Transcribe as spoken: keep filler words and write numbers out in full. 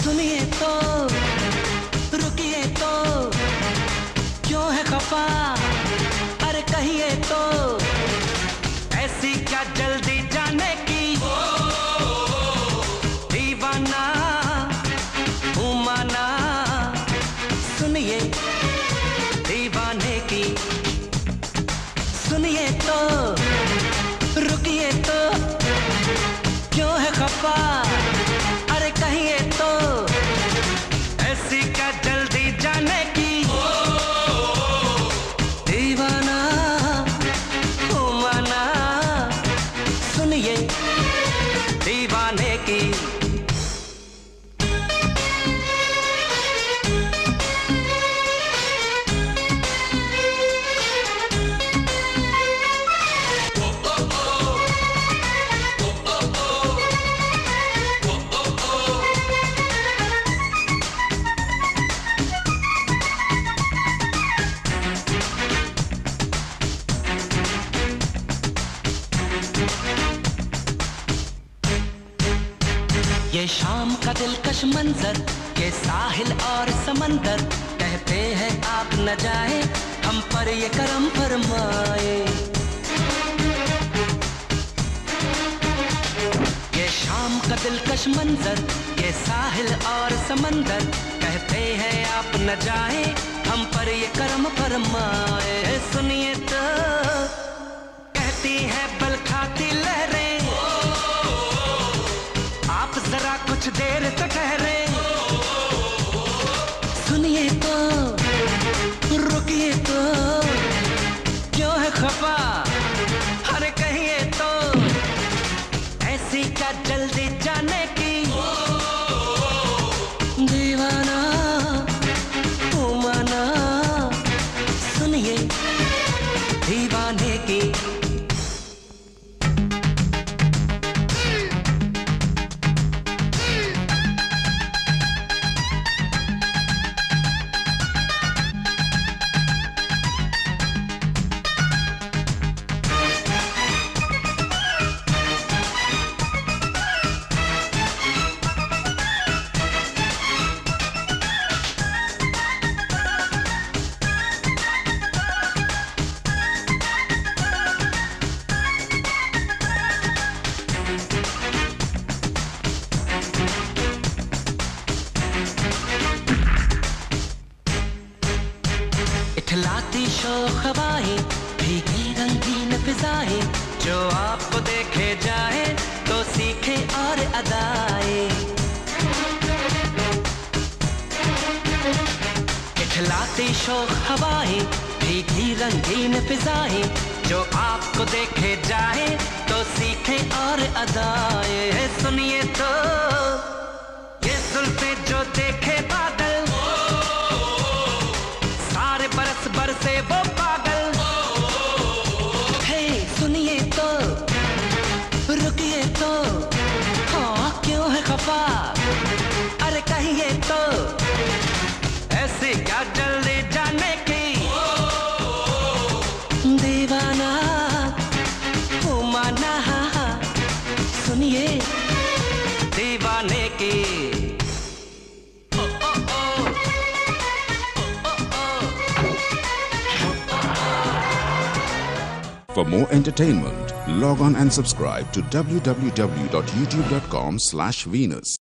सुनिए तो, रुकिए तो, क्यों है खफा, अरे कहिए तो, ऐसी क्या जल्दी जाने की, दीवाना हूँ माना, सुनिए दीवाने की। सुनिए तो, रुकिए तो, क्यों है खफा, अरे कहिए तो, ऐसी क्या जल्दी जाने की, दीवाना हूँ माना, सुनिए दीवाने की। ये शाम का दिलकश मंजर, ये साहिल और समंदर, कहते हैं आप न जाए, हम पर ये करम फरमाए। ये शाम का दिलकश मंजर, ये साहिल और समंदर, कहते हैं आप न जाए, हम पर ये करम फरमाए। सुनिए तो, कहती है बल खाती लहरें, आप जरा कुछ देर तक ठहरे। सुनिए तो, रुकिए तो, क्यों है खफा, अरे कहिए तो, ऐसी क्या जल्दी जाने की, दीवाना हूँ माना, सुनिए दीवाने की। इठलाती शोख हवाएं, भीगी रंगीन फिजाएं, जो आपको देखे जाए तो सीखे और अदाएं। इठलाती शोख हवाएं, भीगी रंगीन फिजाएं, जो आपको देखे जाए तो सीखे और अदाएं। सुनिए तो, ये जुल्फे जो देखे बादल, बरस बरसे वो पागल। हे सुनिए तो, रुकिए तो, हाँ क्यों है खफा, अरे कहिए तो, ऐसी क्या जल्दी जाने की, दीवाना हूँ माना, सुनिए दीवाने की। For more entertainment, log on and subscribe to w w w dot youtube dot com slash Venus.